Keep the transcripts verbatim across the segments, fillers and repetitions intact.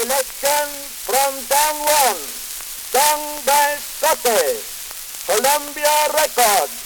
Selection from Down One, sung by Sote, Columbia Records.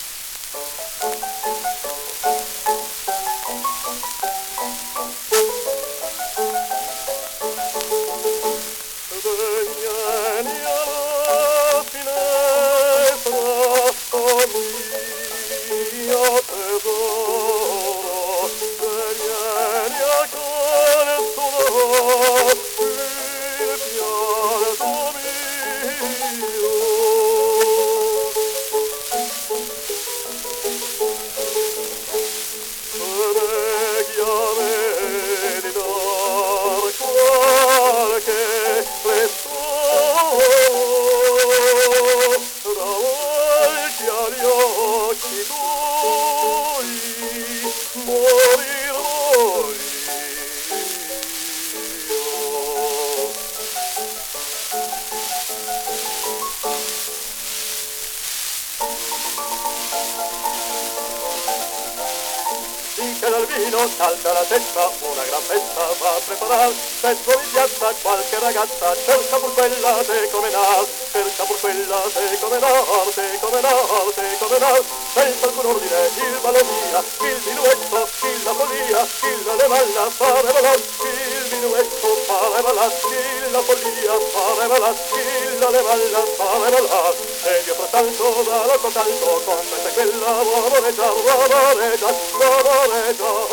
Dal vino salta la testa, una gran festa va a preparar, dentro di piazza qualche ragazza cerca pur quella de come nar, cerca pur quella de come nar, de come nar, de come nar, senza alcun ordine il ballo via, il minuetto, il la follia, il le balla fare ballar, il minuetto fare ballar, il la follia fare ballar, il le balla fare ballar, ed io frattanto da l'altro canto con questa e quella vomoreggia, vomoreggia, vomoreggia.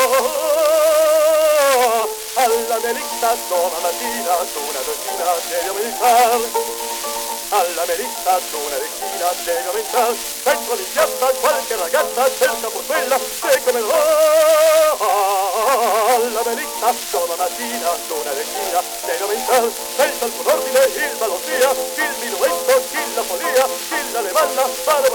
Alla melissa domattina su una docina deve aumentar, alla melissa su una decina deve aumentar, dentro di piazza qualche ragazza cerca pur quella se come no. Alla melissa domattina su una decina deve aumentar, senza alcun ordine il ballo sia, il minuetto, il la follia, il la levalla, fare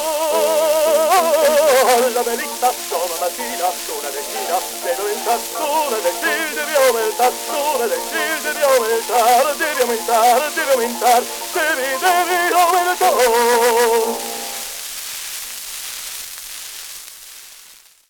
alla melissa domattina su una decina deve aumentar, su una decina deve aumentar, su una decina deve aumentar, deve aumentar, deve aumentar, devi, devi aumentar.